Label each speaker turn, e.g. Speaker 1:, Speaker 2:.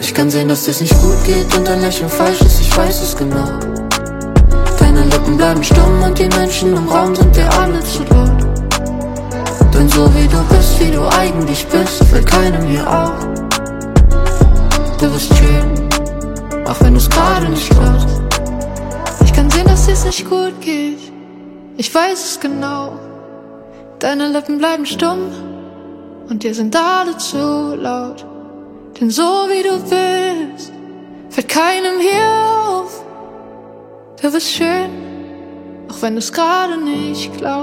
Speaker 1: Ich kann sehen, dass es nicht gut geht und dein Lächeln falsch ist, ich weiß es genau. Deine Lippen bleiben stumm und die Menschen im Raum sind dir alle zu laut. Denn so wie du bist, wie du eigentlich bist, fällt keinem hier auf. Du bist schön, auch wenn du's gerade nicht glaubst.
Speaker 2: Ich kann sehen, dass es nicht gut geht, ich weiß es genau. Deine Lippen bleiben stumm und dir sind alle zu laut. Denn so wie du bist, fällt keinem hier auf. Du bist schön, auch wenn du's gerade nicht glaubst.